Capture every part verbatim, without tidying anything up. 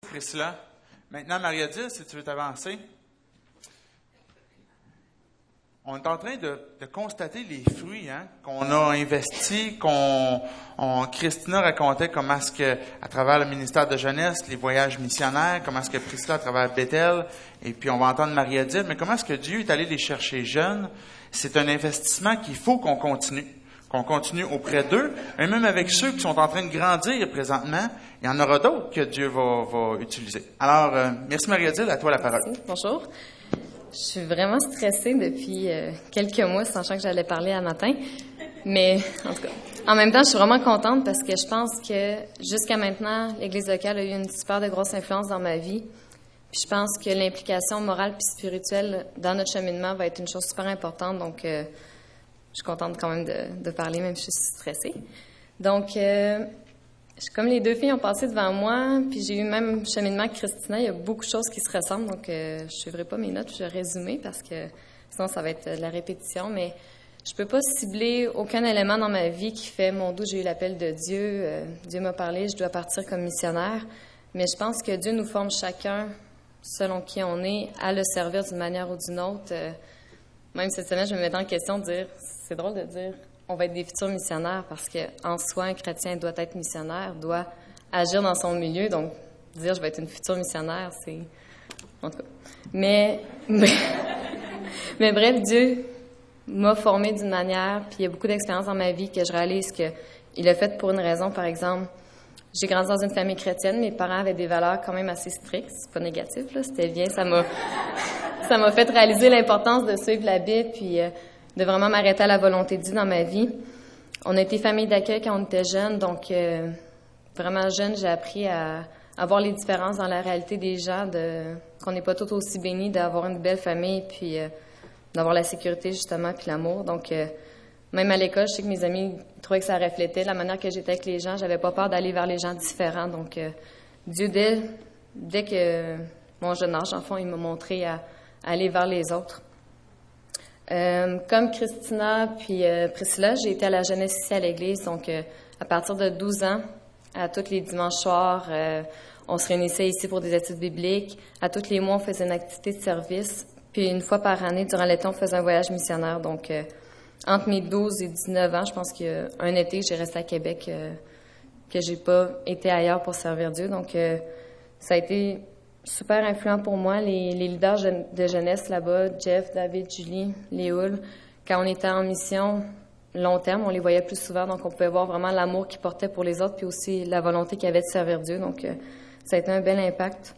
Priscilla. Maintenant, Marie-Odile, si tu veux t'avancer. On est en train de, de constater les fruits hein, qu'on a investis, qu'on on, Christina racontait comment est-ce que, à travers le ministère de jeunesse, les voyages missionnaires, comment est-ce que Priscilla à travers Bethel, et puis on va entendre Marie-Odile, mais comment est-ce que Dieu est allé les chercher jeunes? C'est un investissement qu'il faut qu'on continue, qu'on continue auprès d'eux, et même avec ceux qui sont en train de grandir présentement, il y en aura d'autres que Dieu va, va utiliser. Alors, euh, merci Marie-Odile, à toi la parole. Merci. Bonjour. Je suis vraiment stressée depuis euh, quelques mois, sachant que j'allais parler à matin. Mais, en tout cas, en même temps, je suis vraiment contente parce que je pense que jusqu'à maintenant, l'Église locale a eu une super de grosse influence dans ma vie. Puis je pense que l'implication morale puis spirituelle dans notre cheminement va être une chose super importante. Donc, euh, je suis contente quand même de, de parler, même si je suis stressée. Donc, euh, comme les deux filles ont passé devant moi, puis j'ai eu même cheminement avec Christina, il y a beaucoup de choses qui se ressemblent, donc euh, je ne suivrai pas mes notes, je vais résumer parce que sinon ça va être de la répétition, mais je peux pas cibler aucun élément dans ma vie qui fait mon dos, j'ai eu l'appel de Dieu, euh, Dieu m'a parlé, je dois partir comme missionnaire, mais je pense que Dieu nous forme chacun selon qui on est, à le servir d'une manière ou d'une autre. Euh, même cette semaine, je me mettais en question de dire, c'est drôle de dire, on va être des futurs missionnaires parce qu'en soi, un chrétien doit être missionnaire, doit agir dans son milieu. Donc, dire je vais être une future missionnaire, c'est... En tout cas. Mais, mais bref, Dieu m'a formée d'une manière, puis il y a beaucoup d'expériences dans ma vie que je réalise qu'il a fait pour une raison. Par exemple, j'ai grandi dans une famille chrétienne, mes parents avaient des valeurs quand même assez strictes. C'est pas négatif, là, c'était bien. Ça m'a, ça m'a fait réaliser l'importance de suivre la Bible, puis... Euh, de vraiment m'arrêter à la volonté de Dieu dans ma vie. On a été famille d'accueil quand on était jeunes, donc euh, vraiment jeune, j'ai appris à, à voir les différences dans la réalité des gens, de, qu'on n'est pas tous aussi bénis d'avoir une belle famille, puis euh, d'avoir la sécurité justement, puis l'amour. Donc, euh, même à l'école, je sais que mes amis trouvaient que ça reflétait la manière que j'étais avec les gens. J'avais pas peur d'aller vers les gens différents. Donc, euh, Dieu, dès, dès que mon jeune âge, en fond, il m'a montré à, à aller vers les autres. Euh, comme Christina puis euh, Priscilla, j'ai été à la jeunesse ici à l'église, donc euh, à partir de douze ans, à tous les dimanches soirs, euh, on se réunissait ici pour des études bibliques. À tous les mois, on faisait une activité de service. Puis une fois par année, durant l'été, on faisait un voyage missionnaire. Donc, euh, entre mes douze et dix-neuf ans, je pense qu'il y a un été que j'ai resté à Québec, euh, que j'ai pas été ailleurs pour servir Dieu. Donc, euh, ça a été super influent pour moi, les, les leaders de jeunesse là-bas, Jeff, David, Julie, Léoul. Quand on était en mission long terme, on les voyait plus souvent, donc on pouvait voir vraiment l'amour qu'ils portaient pour les autres, puis aussi la volonté qu'ils avaient de servir Dieu. Donc, euh, ça a été un bel impact.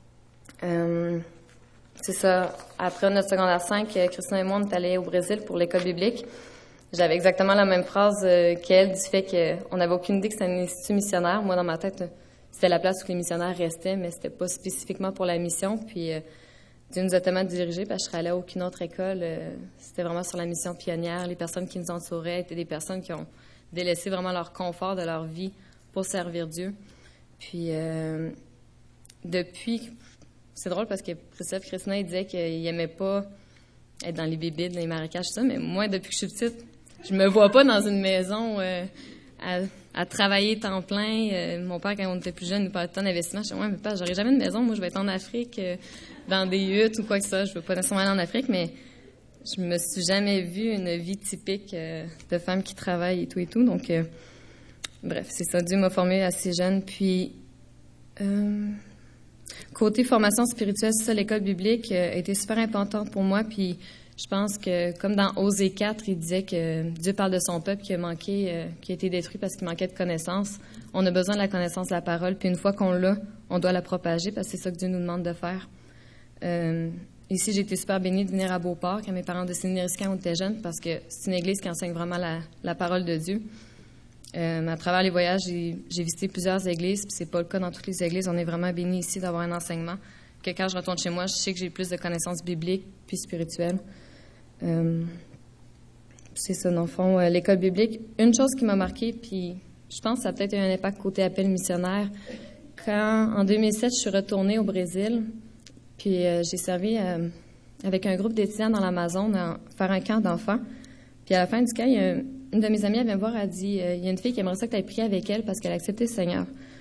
Euh, c'est ça. Après notre secondaire cinq, Christina et moi, on est allés au Brésil pour l'école biblique. J'avais exactement la même phrase euh, qu'elle, du fait qu'on n'avait aucune idée que c'était un institut missionnaire. Moi, dans ma tête, c'était la place où les missionnaires restaient, mais c'était pas spécifiquement pour la mission. Puis, euh, Dieu nous a tellement dirigés, parce que je serais allée à aucune autre école. Euh, c'était vraiment sur la mission pionnière. Les personnes qui nous entouraient étaient des personnes qui ont délaissé vraiment leur confort de leur vie pour servir Dieu. Puis, euh, depuis... C'est drôle parce que Priscilla et Christina, ils disaient qu'ils n'aimaient pas être dans les bébites, dans les marécages, tout ça. Mais moi, depuis que je suis petite, je me vois pas dans une maison... Euh, à, à travailler temps plein. Euh, mon père, quand on était plus jeune, nous parlait de temps d'investissement. Je disais, ouais, mais père, j'aurai jamais de maison. Moi, je vais être en Afrique, euh, dans des huttes ou quoi que ce soit. Je veux pas nécessairement aller en Afrique, mais je me suis jamais vue une vie typique euh, de femme qui travaille et tout et tout. Donc, euh, bref, c'est ça. Dieu m'a formée assez jeune. Puis, euh, côté formation spirituelle, c'est ça, l'école biblique euh, a été super importante pour moi. Puis, je pense que, comme dans Osée quatre, il disait que Dieu parle de son peuple qui a manqué, euh, qui a été détruit parce qu'il manquait de connaissance. On a besoin de la connaissance de la parole, puis une fois qu'on l'a, on doit la propager parce que c'est ça que Dieu nous demande de faire. Euh, ici, j'ai été super bénie de venir à Beauport quand mes parents de Sénérisque quand on était jeunes parce que c'est une église qui enseigne vraiment la, la parole de Dieu. Euh, à travers les voyages, j'ai, j'ai visité plusieurs églises, puis c'est pas le cas dans toutes les églises. On est vraiment bénis ici d'avoir un enseignement. Que quand je retourne chez moi, je sais que j'ai plus de connaissances bibliques puis spirituelles. Euh, c'est ça, dans le fond, euh, l'école biblique. Une chose qui m'a marquée, puis je pense que ça a peut-être eu un impact côté appel missionnaire. Quand, en deux mille sept, je suis retournée au Brésil, puis euh, j'ai servi euh, avec un groupe d'étudiants dans l'Amazon à faire un camp d'enfants. Puis à la fin du camp, il y a un, une de mes amies, elle vient me voir, elle dit euh, « Il y a une fille qui aimerait ça que tu aies prié avec elle parce qu'elle a accepté le Seigneur. »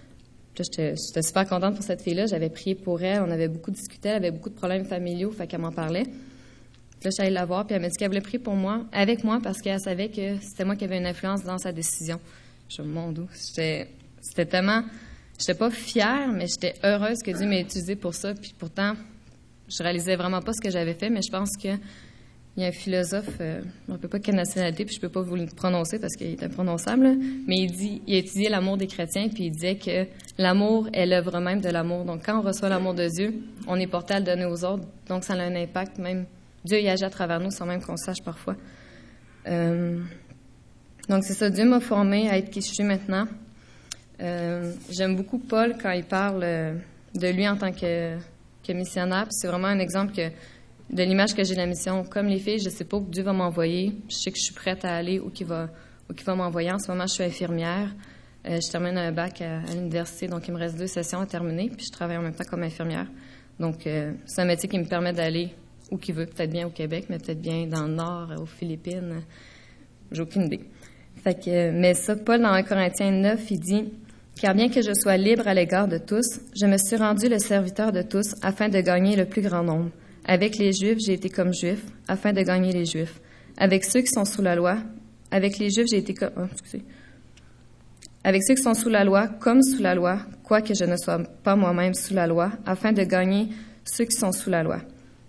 Puis là, j'étais, j'étais super contente pour cette fille-là. J'avais prié pour elle. On avait beaucoup discuté. Elle avait beaucoup de problèmes familiaux, fait qu'elle m'en parlait. Puis là, je suis allée la voir, puis elle m'a dit qu'elle voulait prier pour moi, avec moi, parce qu'elle savait que c'était moi qui avais une influence dans sa décision. Je me mon doux. J'étais, c'était tellement... J'étais pas fière, mais j'étais heureuse que Dieu m'ait utilisée pour ça. Puis pourtant, je réalisais vraiment pas ce que j'avais fait, mais je pense que il y a un philosophe, euh, je ne sais pas quelle nationalité, puis je peux pas vous le prononcer parce qu'il est imprononçable, là, mais il dit, il a étudié l'amour des chrétiens, puis il disait que l'amour est l'œuvre même de l'amour. Donc, quand on reçoit l'amour de Dieu, on est porté à le donner aux autres, donc ça a un impact même. Dieu y agit à travers nous sans même qu'on sache parfois. Euh, donc, c'est ça, Dieu m'a formée à être qui je suis maintenant. Euh, j'aime beaucoup Paul quand il parle euh, de lui en tant que, que missionnaire, puis c'est vraiment un exemple que de l'image que j'ai de la mission. Comme les filles, je ne sais pas où Dieu va m'envoyer. Je sais que je suis prête à aller où il va, où il va m'envoyer. En ce moment, je suis infirmière. Euh, je termine un bac à, à l'université, donc il me reste deux sessions à terminer, puis je travaille en même temps comme infirmière. Donc, euh, c'est un métier qui me permet d'aller où qu'il veut, peut-être bien au Québec, mais peut-être bien dans le Nord, aux Philippines. J'ai aucune idée. Fait que, mais ça, Paul, dans un Corinthiens neuf, il dit « Car bien que je sois libre à l'égard de tous, je me suis rendu le serviteur de tous afin de gagner le plus grand nombre. Avec les Juifs, j'ai été comme Juif, afin de gagner les Juifs. Avec ceux qui sont sous la loi, avec les Juifs, j'ai été comme... Oh, excusez. Avec ceux qui sont sous la loi, comme sous la loi, quoique je ne sois pas moi-même sous la loi, afin de gagner ceux qui sont sous la loi.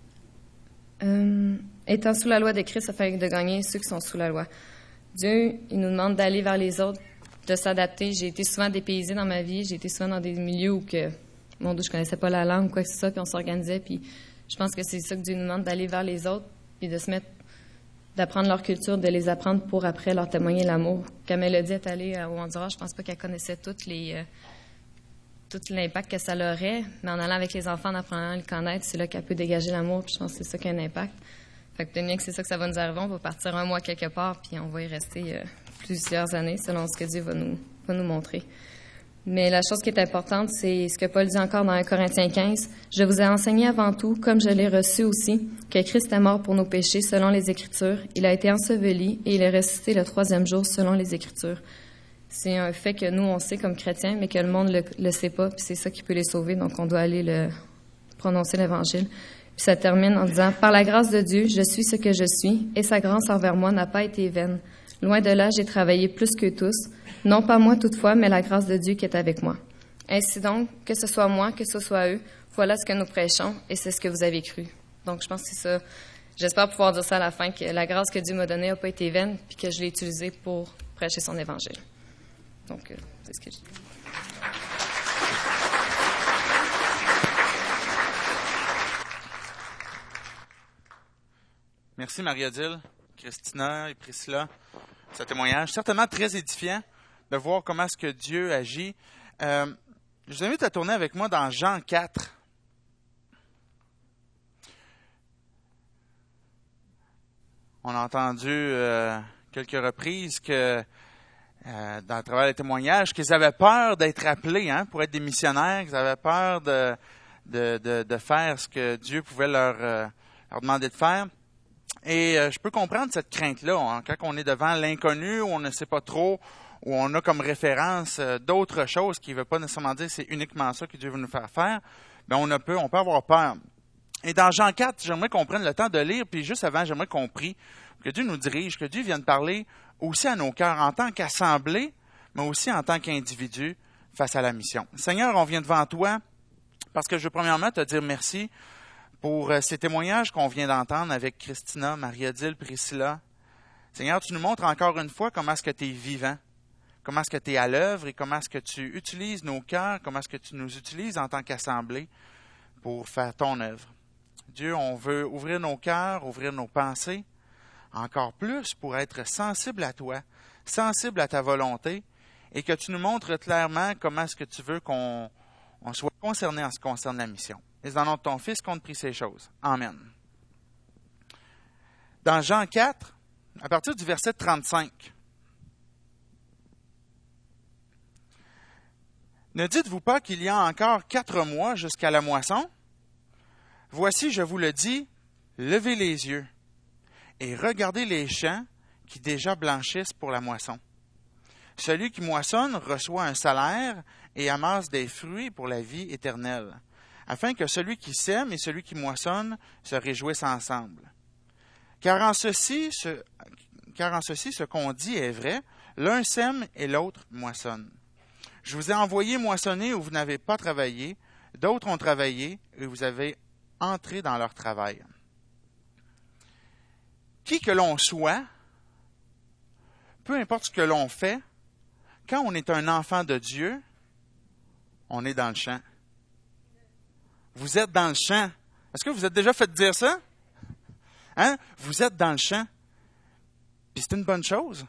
Euh, étant sous la loi de Christ, afin de gagner ceux qui sont sous la loi. Dieu, il nous demande d'aller vers les autres, de s'adapter. J'ai été souvent dépaysée dans ma vie, j'ai été souvent dans des milieux où que, mon Dieu, je connaissais pas la langue ou quoi que ce soit, puis on s'organisait, puis je pense que c'est ça que Dieu nous demande, d'aller vers les autres, puis de se mettre, d'apprendre leur culture, de les apprendre pour après leur témoigner l'amour. Quand Mélodie est allée au Honduras, je pense pas qu'elle connaissait toutes les, euh, tout l'impact que ça aurait, mais en allant avec les enfants, en apprenant à le connaître, c'est là qu'elle peut dégager l'amour, puis je pense que c'est ça qui a un impact. Fait que peut-être bien que c'est ça que ça va nous arriver, on va partir un mois quelque part, puis on va y rester euh, plusieurs années, selon ce que Dieu va nous, va nous montrer. Mais la chose qui est importante, c'est ce que Paul dit encore dans un Corinthiens quinze. « Je vous ai enseigné avant tout, comme je l'ai reçu aussi, que Christ est mort pour nos péchés selon les Écritures. Il a été enseveli et il est ressuscité le troisième jour selon les Écritures. » C'est un fait que nous, on sait comme chrétiens, mais que le monde ne le, le sait pas, puis c'est ça qui peut les sauver, donc on doit aller le prononcer l'Évangile. Puis ça termine en disant « Par la grâce de Dieu, je suis ce que je suis, et sa grâce envers moi n'a pas été vaine. Loin de là, j'ai travaillé plus que tous, non pas moi toutefois, mais la grâce de Dieu qui est avec moi. Ainsi donc, que ce soit moi, que ce soit eux, voilà ce que nous prêchons, et c'est ce que vous avez cru. » Donc je pense que c'est ça. J'espère pouvoir dire ça à la fin, que la grâce que Dieu m'a donnée n'a pas été vaine, puis que je l'ai utilisée pour prêcher son Évangile. Donc, euh, c'est ce que je dis. Merci Marie-Odile, Christina et Priscilla, ce témoignage. Certainement très édifiant de voir comment est-ce que Dieu agit. Euh, je vous invite à tourner avec moi dans Jean quatre. On a entendu euh, quelques reprises que euh, dans le travail des témoignages, qu'ils avaient peur d'être appelés hein, pour être des missionnaires, qu'ils avaient peur de, de, de, de faire ce que Dieu pouvait leur, euh, leur demander de faire. Et euh, je peux comprendre cette crainte-là, hein, quand on est devant l'inconnu, où on ne sait pas trop, où on a comme référence euh, d'autres choses qui ne veulent pas nécessairement dire que c'est uniquement ça que Dieu veut nous faire faire, bien on, a peu, on peut avoir peur. Et dans Jean quatre, j'aimerais qu'on prenne le temps de lire, puis juste avant, j'aimerais qu'on prie, que Dieu nous dirige, que Dieu vienne parler aussi à nos cœurs en tant qu'assemblée, mais aussi en tant qu'individu face à la mission. Seigneur, on vient devant toi parce que je veux premièrement te dire merci pour ces témoignages qu'on vient d'entendre avec Christina, Marie-Odile, Priscilla. Seigneur, tu nous montres encore une fois comment est-ce que tu es vivant, comment est-ce que tu es à l'œuvre et comment est-ce que tu utilises nos cœurs, comment est-ce que tu nous utilises en tant qu'assemblée pour faire ton œuvre. Dieu, on veut ouvrir nos cœurs, ouvrir nos pensées, encore plus pour être sensible à toi, sensible à ta volonté, et que tu nous montres clairement comment est-ce que tu veux qu'on on soit concerné en ce qui concerne la mission. Et c'est dans le nom de ton Fils qu'on te prie ces choses. Amen. Dans Jean quatre, à partir du verset trente-cinq, « Ne dites-vous pas qu'il y a encore quatre mois jusqu'à la moisson? Voici, je vous le dis, levez les yeux et regardez les champs qui déjà blanchissent pour la moisson. Celui qui moissonne reçoit un salaire et amasse des fruits pour la vie éternelle, afin que celui qui sème et celui qui moissonne se réjouissent ensemble. Car en ceci, ce, car en ceci, ce qu'on dit est vrai, l'un sème et l'autre moissonne. Je vous ai envoyé moissonner où vous n'avez pas travaillé, d'autres ont travaillé et vous avez entré dans leur travail. Qui que l'on soit, peu importe ce que l'on fait, quand on est un enfant de Dieu, on est dans le champ. Vous êtes dans le champ. Est-ce que vous êtes déjà fait dire ça? Hein? Vous êtes dans le champ. Puis c'est une bonne chose.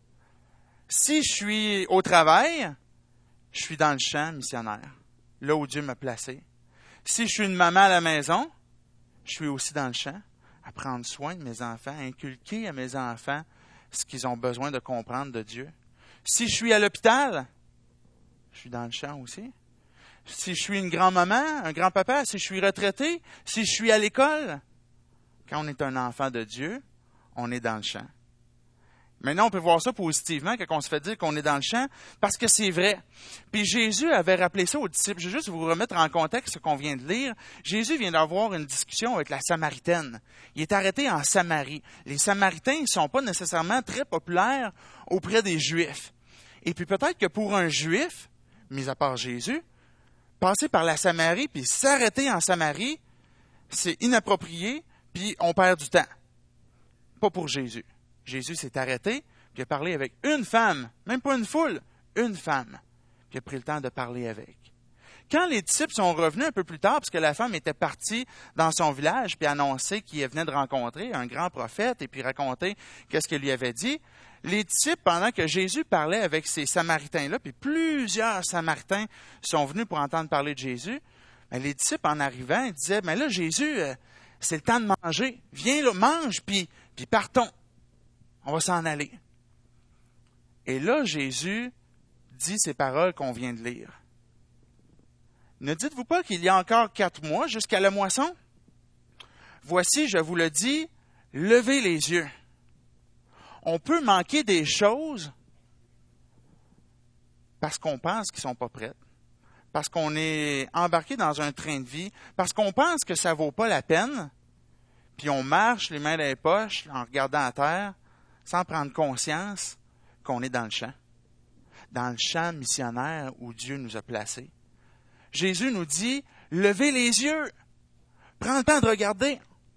Si je suis au travail, je suis dans le champ missionnaire, là où Dieu m'a placé. Si je suis une maman à la maison, je suis aussi dans le champ, à prendre soin de mes enfants, à inculquer à mes enfants ce qu'ils ont besoin de comprendre de Dieu. Si je suis à l'hôpital, je suis dans le champ aussi. Si je suis une grand-maman, un grand-papa, si je suis retraité, si je suis à l'école, quand on est un enfant de Dieu, on est dans le champ. Maintenant, on peut voir ça positivement quand on se fait dire qu'on est dans le champ, parce que c'est vrai. Puis Jésus avait rappelé ça aux disciples. Je vais juste vous remettre en contexte ce qu'on vient de lire. Jésus vient d'avoir une discussion avec la Samaritaine. Il est arrêté en Samarie. Les Samaritains ne sont pas nécessairement très populaires auprès des Juifs. Et puis peut-être que pour un Juif, mis à part Jésus, passer par la Samarie puis s'arrêter en Samarie, c'est inapproprié, puis on perd du temps. Pas pour Jésus. Jésus s'est arrêté, puis a parlé avec une femme, même pas une foule, une femme, puis a pris le temps de parler avec. Quand les disciples sont revenus un peu plus tard, parce que la femme était partie dans son village, puis annoncé qu'il venait de rencontrer un grand prophète, et puis raconter qu'est-ce qu'il lui avait dit, les disciples, pendant que Jésus parlait avec ces Samaritains-là, puis plusieurs Samaritains sont venus pour entendre parler de Jésus, bien, les disciples, en arrivant, ils disaient, mais là, Jésus, euh, c'est le temps de manger. Viens, là, mange, puis, puis partons. On va s'en aller. Et là, Jésus dit ces paroles qu'on vient de lire. Ne dites-vous pas qu'il y a encore quatre mois jusqu'à la moisson? Voici, je vous le dis, levez les yeux. On peut manquer des choses parce qu'on pense qu'ils ne sont pas prêtes, parce qu'on est embarqué dans un train de vie, parce qu'on pense que ça ne vaut pas la peine, puis on marche les mains dans les poches en regardant à terre, sans prendre conscience qu'on est dans le champ, dans le champ missionnaire où Dieu nous a placés. Jésus nous dit, levez les yeux, prends le temps de regarder.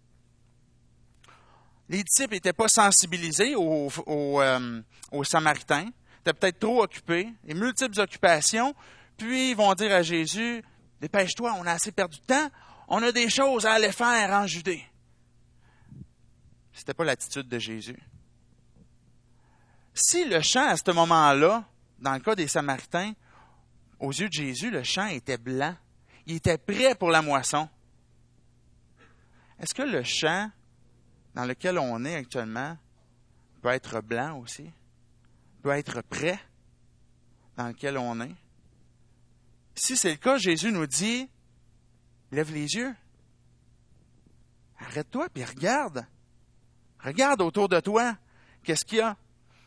Les disciples n'étaient pas sensibilisés aux, aux, euh, aux Samaritains, étaient peut-être trop occupés, et multiples occupations, puis ils vont dire à Jésus, dépêche-toi, on a assez perdu de temps, on a des choses à aller faire en Judée. C'était pas l'attitude de Jésus. Si le champ, à ce moment-là, dans le cas des Samaritains, aux yeux de Jésus, le champ était blanc, il était prêt pour la moisson. Est-ce que le champ dans lequel on est actuellement peut être blanc aussi, peut être prêt dans lequel on est? Si c'est le cas, Jésus nous dit, lève les yeux, arrête-toi puis regarde. Regarde autour de toi, qu'est-ce qu'il y a?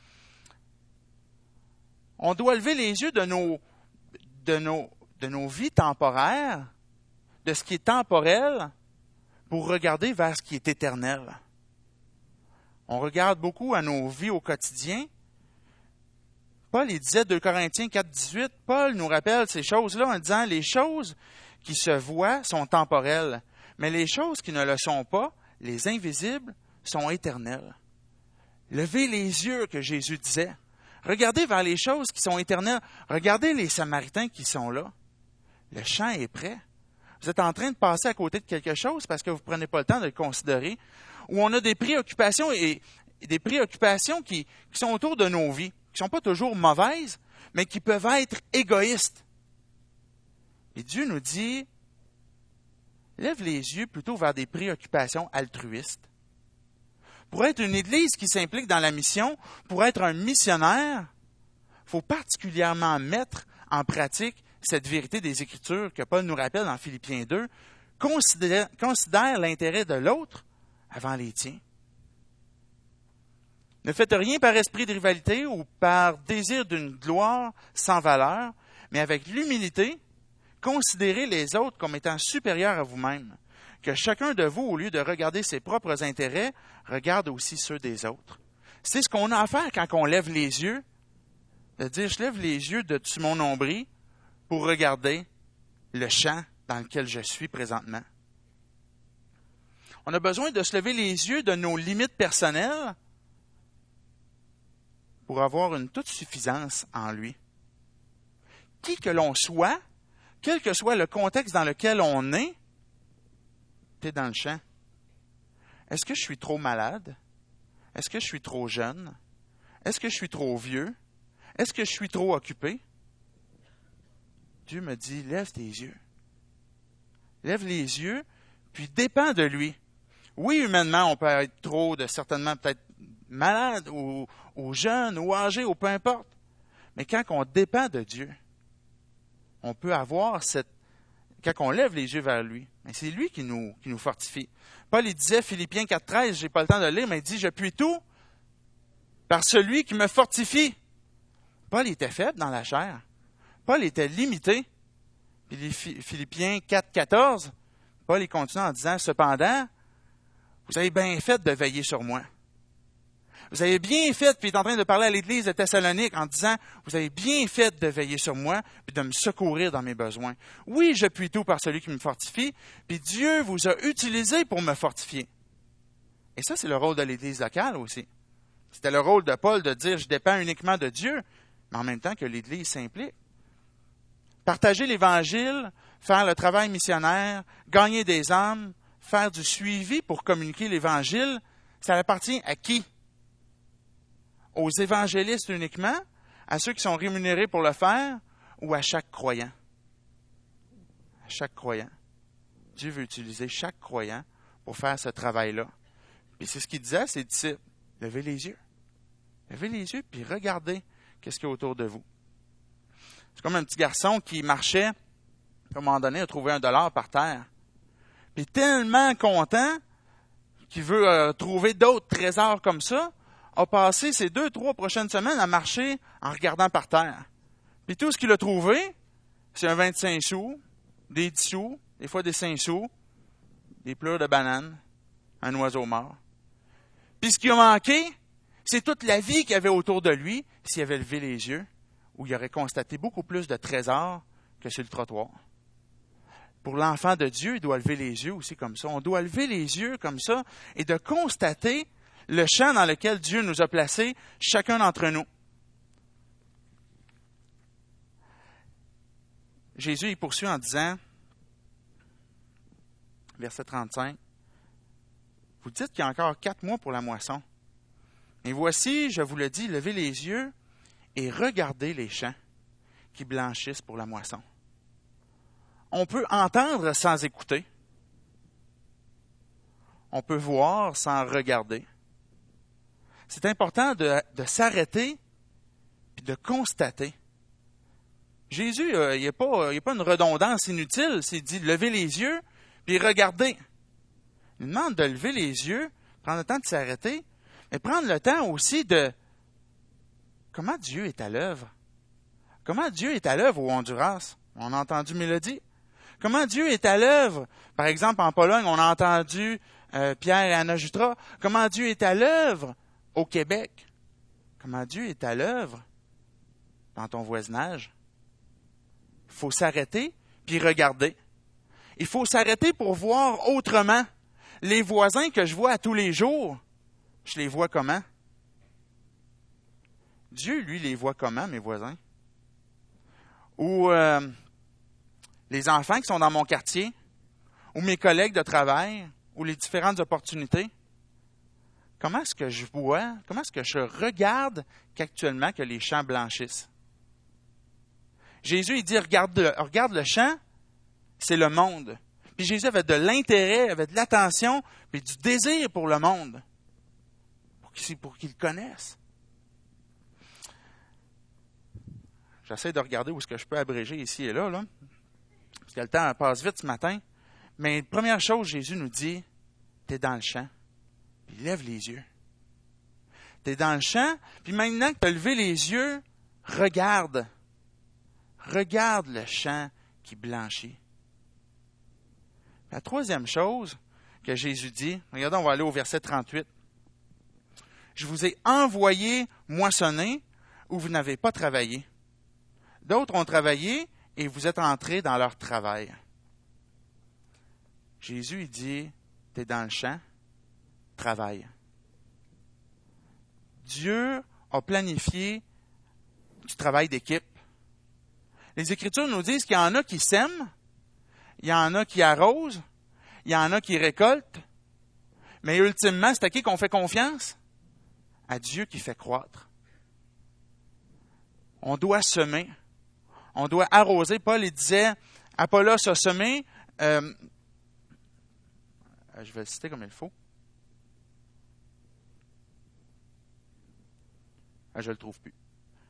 On doit lever les yeux de nos, de nos, de nos vies temporaires, de ce qui est temporel, pour regarder vers ce qui est éternel. On regarde beaucoup à nos vies au quotidien. Paul il disait, deux Corinthiens quatre, dix-huit, Paul nous rappelle ces choses-là en disant, les choses qui se voient sont temporelles, mais les choses qui ne le sont pas, les invisibles, sont éternelles. Levez les yeux, que Jésus disait. Regardez vers les choses qui sont éternelles. Regardez les Samaritains qui sont là. Le champ est prêt. Vous êtes en train de passer à côté de quelque chose parce que vous ne prenez pas le temps de le considérer. Ou on a des préoccupations et des préoccupations qui, qui sont autour de nos vies, qui ne sont pas toujours mauvaises, mais qui peuvent être égoïstes. Et Dieu nous dit, lève les yeux plutôt vers des préoccupations altruistes. Pour être une Église qui s'implique dans la mission, pour être un missionnaire, il faut particulièrement mettre en pratique cette vérité des Écritures que Paul nous rappelle dans Philippiens deux. Considère, considère l'intérêt de l'autre avant les tiens. Ne faites rien par esprit de rivalité ou par désir d'une gloire sans valeur, mais avec l'humilité, considérez les autres comme étant supérieurs à vous-même. Que chacun de vous, au lieu de regarder ses propres intérêts, regarde aussi ceux des autres. C'est ce qu'on a à faire quand on lève les yeux, de dire, je lève les yeux de dessus mon nombril pour regarder le champ dans lequel je suis présentement. On a besoin de se lever les yeux de nos limites personnelles pour avoir une toute suffisance en lui. Qui que l'on soit, quel que soit le contexte dans lequel on est, tu es dans le champ. Est-ce que je suis trop malade? Est-ce que je suis trop jeune? Est-ce que je suis trop vieux? Est-ce que je suis trop occupé? Dieu me dit, lève tes yeux. Lève les yeux, puis dépends de lui. Oui, humainement, on peut être trop, de certainement peut-être malade, ou, ou jeune, ou âgé, ou peu importe. Mais quand on dépend de Dieu, on peut avoir cette... Quand on lève les yeux vers lui, mais c'est lui qui nous, qui nous fortifie. Paul, il disait, Philippiens quatre treize, j'ai pas le temps de le lire, mais il dit, je puis tout par celui qui me fortifie. Paul était faible dans la chair. Paul était limité. Puis les Philippiens quatre quatorze, Paul, il continue en disant, cependant, vous avez bien fait de veiller sur moi. Vous avez bien fait, puis il est en train de parler à l'Église de Thessalonique en disant, vous avez bien fait de veiller sur moi, puis de me secourir dans mes besoins. Oui, je puis tout par celui qui me fortifie, puis Dieu vous a utilisé pour me fortifier. Et ça, c'est le rôle de l'Église locale aussi. C'était le rôle de Paul de dire, je dépends uniquement de Dieu, mais en même temps que l'Église s'implique. Partager l'Évangile, faire le travail missionnaire, gagner des âmes, faire du suivi pour communiquer l'Évangile, ça appartient à qui? Aux évangélistes uniquement, à ceux qui sont rémunérés pour le faire, ou à chaque croyant? À chaque croyant. Dieu veut utiliser chaque croyant pour faire ce travail-là. Et c'est ce qu'il disait à ses disciples. Levez les yeux. Levez les yeux, puis regardez qu'est-ce qu'il y a autour de vous. C'est comme un petit garçon qui marchait, à un moment donné, a trouvé un dollar par terre. Puis tellement content qu'il veut euh, trouver d'autres trésors comme ça, a passé ces deux, trois prochaines semaines à marcher en regardant par terre. Puis tout ce qu'il a trouvé, c'est un vingt-cinq sous, des dix sous, des fois des cinq sous, des pleurs de bananes, un oiseau mort. Puis ce qui a manqué, c'est toute la vie qu'il y avait autour de lui, s'il avait levé les yeux, où il aurait constaté beaucoup plus de trésors que sur le trottoir. Pour l'enfant de Dieu, il doit lever les yeux aussi comme ça. On doit lever les yeux comme ça et de constater le champ dans lequel Dieu nous a placés, chacun d'entre nous. Jésus, il poursuit en disant, verset trente-cinq, « Vous dites qu'il y a encore quatre mois pour la moisson. Et voici, je vous le dis, levez les yeux et regardez les champs qui blanchissent pour la moisson. » On peut entendre sans écouter. On peut voir sans regarder. C'est important de, de s'arrêter et de constater. Jésus, euh, il n'y a pas, il y a pas une redondance inutile. C'est dit, levez les yeux puis regardez. Il demande de lever les yeux, prendre le temps de s'arrêter, mais prendre le temps aussi de comment Dieu est à l'œuvre. Comment Dieu est à l'œuvre au Honduras? On a entendu Mélodie. Comment Dieu est à l'œuvre? Par exemple, en Pologne, on a entendu euh, Pierre et Anna Jutra. Comment Dieu est à l'œuvre au Québec? Comment Dieu est à l'œuvre dans ton voisinage? Il faut s'arrêter puis regarder. Il faut s'arrêter pour voir autrement. Les voisins que je vois à tous les jours, je les vois comment? Dieu, lui, les voit comment, mes voisins? Ou euh, les enfants qui sont dans mon quartier, ou mes collègues de travail, ou les différentes opportunités. Comment est-ce que je vois, comment est-ce que je regarde qu'actuellement que les champs blanchissent? Jésus, il dit, regarde le, regarde le champ, c'est le monde. Puis Jésus avait de l'intérêt, avait de l'attention, puis du désir pour le monde, pour qu'il, pour qu'il le connaisse. J'essaie de regarder où est-ce que je peux abréger ici et là, là, parce que le temps passe vite ce matin. Mais première chose, Jésus nous dit, tu es dans le champ, puis lève les yeux. Tu es dans le champ, puis maintenant que tu as levé les yeux, regarde. Regarde le champ qui blanchit. La troisième chose que Jésus dit, regardez, on va aller au verset trente-huit. Je vous ai envoyé moissonner où vous n'avez pas travaillé. D'autres ont travaillé et vous êtes entrés dans leur travail. Jésus, il dit, tu es dans le champ, travaille. Dieu a planifié du travail d'équipe. Les Écritures nous disent qu'il y en a qui sèment, il y en a qui arrosent, il y en a qui récoltent, mais ultimement, c'est à qui qu'on fait confiance? À Dieu qui fait croître. On doit semer, on doit arroser. Paul, il disait, Apollos a semé, euh, je vais le citer comme il faut. Ah, je ne le trouve plus.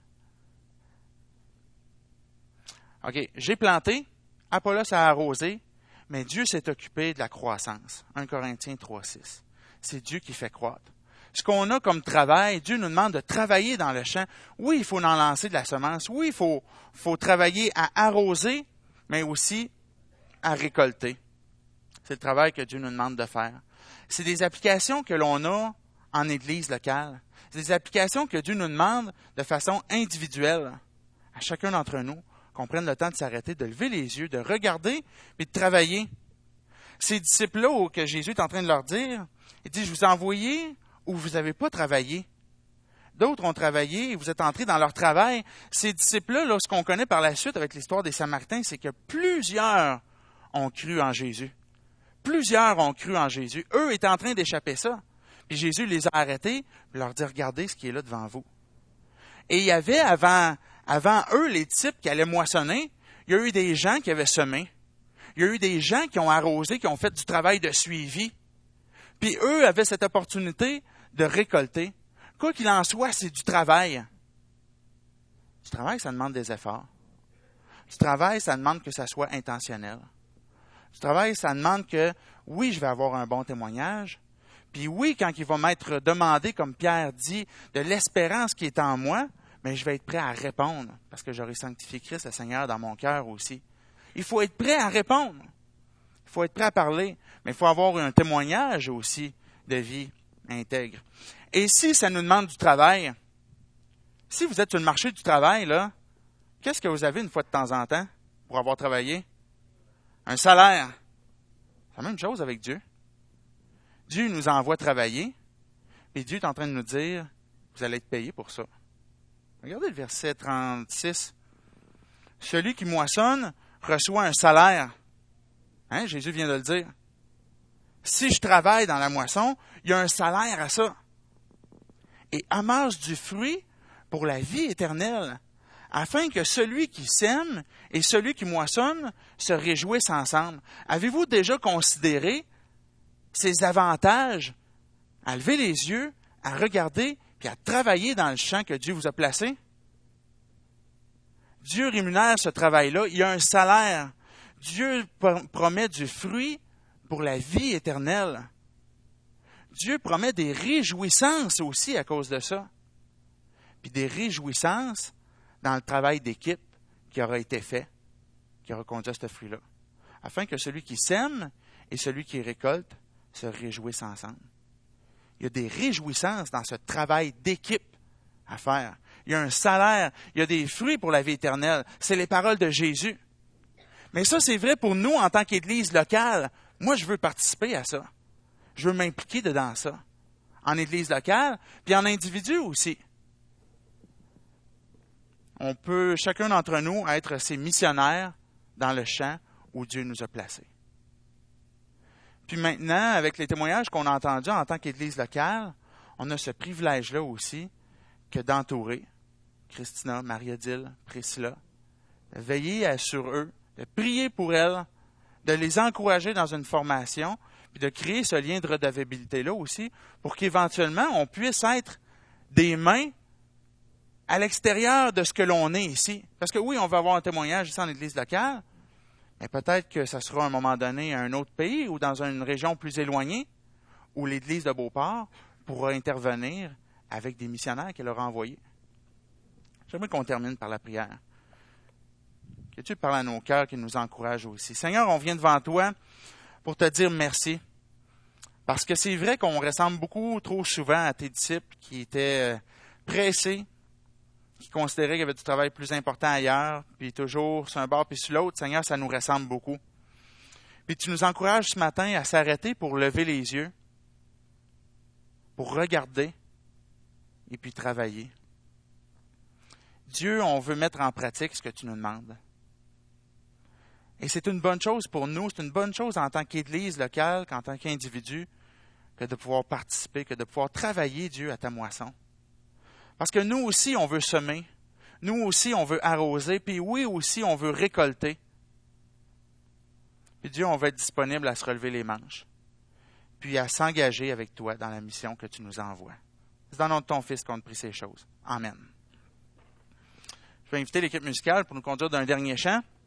OK. J'ai planté, Apollos a arrosé, mais Dieu s'est occupé de la croissance. un Corinthiens trois, six. C'est Dieu qui fait croître. Ce qu'on a comme travail, Dieu nous demande de travailler dans le champ. Oui, il faut en lancer de la semence. Oui, il faut, faut travailler à arroser, mais aussi à récolter. C'est le travail que Dieu nous demande de faire. C'est des applications que l'on a en Église locale. C'est des applications que Dieu nous demande de façon individuelle à chacun d'entre nous, qu'on prenne le temps de s'arrêter, de lever les yeux, de regarder et de travailler. Ces disciples-là que Jésus est en train de leur dire, il dit, je vous ai envoyé où vous n'avez pas travaillé. D'autres ont travaillé et vous êtes entrés dans leur travail. Ces disciples-là, là, ce qu'on connaît par la suite avec l'histoire des Samaritains, c'est que plusieurs ont cru en Jésus. Plusieurs ont cru en Jésus. Eux étaient en train d'échapper ça. Puis Jésus les a arrêtés et leur dit, regardez ce qui est là devant vous. Et il y avait avant, avant eux, les disciples qui allaient moissonner, il y a eu des gens qui avaient semé. Il y a eu des gens qui ont arrosé, qui ont fait du travail de suivi. Puis eux avaient cette opportunité de récolter. Quoi qu'il en soit, c'est du travail. Du travail, ça demande des efforts. Du travail, ça demande que ça soit intentionnel. Du travail, ça demande que, oui, je vais avoir un bon témoignage. Puis oui, quand il va m'être demandé, comme Pierre dit, de l'espérance qui est en moi, mais je vais être prêt à répondre, parce que j'aurai sanctifié Christ, le Seigneur, dans mon cœur aussi. Il faut être prêt à répondre. Il faut être prêt à parler, mais il faut avoir un témoignage aussi de vie intègre. Et si ça nous demande du travail, si vous êtes sur le marché du travail, là, qu'est-ce que vous avez une fois de temps en temps pour avoir travaillé? Un salaire. C'est la même chose avec Dieu. Dieu nous envoie travailler, et Dieu est en train de nous dire, vous allez être payé pour ça. Regardez le verset trente-six. Celui qui moissonne reçoit un salaire. Hein, Jésus vient de le dire. Si je travaille dans la moisson, il y a un salaire à ça. Et amasse du fruit pour la vie éternelle, afin que celui qui sème et celui qui moissonne se réjouissent ensemble. Avez-vous déjà considéré ces avantages à lever les yeux, à regarder, puis à travailler dans le champ que Dieu vous a placé? Dieu rémunère ce travail-là. Il y a un salaire. Dieu promet du fruit pour la vie éternelle. Dieu promet des réjouissances aussi à cause de ça. Puis des réjouissances dans le travail d'équipe qui aura été fait, qui aura conduit à ce fruit-là. Afin que celui qui sème et celui qui récolte se réjouissent ensemble. Il y a des réjouissances dans ce travail d'équipe à faire. Il y a un salaire, il y a des fruits pour la vie éternelle. C'est les paroles de Jésus. Mais ça, c'est vrai pour nous en tant qu'Église locale. Moi, je veux participer à ça. Je veux m'impliquer dedans ça. En Église locale, puis en individu aussi. On peut, chacun d'entre nous, être ces missionnaires dans le champ où Dieu nous a placés. Puis maintenant, avec les témoignages qu'on a entendus en tant qu'Église locale, on a ce privilège-là aussi que d'entourer Christina, Marie-Odile, Priscilla, de veiller sur eux, de prier pour elles, de les encourager dans une formation, puis de créer ce lien de redevabilité-là aussi, pour qu'éventuellement, on puisse être des mains à l'extérieur de ce que l'on est ici. Parce que oui, on va avoir un témoignage ici en Église locale, mais peut-être que ça sera à un moment donné à un autre pays ou dans une région plus éloignée, où l'Église de Beauport pourra intervenir avec des missionnaires qu'elle aura envoyés. J'aimerais qu'on termine par la prière. Que Dieu parle à nos cœurs, qu'il nous encourage aussi. Seigneur, on vient devant toi pour te dire merci. Parce que c'est vrai qu'on ressemble beaucoup trop souvent à tes disciples qui étaient pressés, qui considéraient qu'il y avait du travail plus important ailleurs, puis toujours sur un bord puis sur l'autre. Seigneur, ça nous ressemble beaucoup. Puis tu nous encourages ce matin à s'arrêter pour lever les yeux, pour regarder et puis travailler. Dieu, on veut mettre en pratique ce que tu nous demandes. Et c'est une bonne chose pour nous, c'est une bonne chose en tant qu'Église locale, qu'en tant qu'individu, que de pouvoir participer, que de pouvoir travailler, Dieu, à ta moisson. Parce que nous aussi, on veut semer. Nous aussi, on veut arroser. Puis oui, aussi, on veut récolter. Puis Dieu, on veut être disponible à se relever les manches. Puis à s'engager avec toi dans la mission que tu nous envoies. C'est dans le nom de ton Fils qu'on te prie ces choses. Amen. Je vais inviter l'équipe musicale pour nous conduire d'un dernier chant.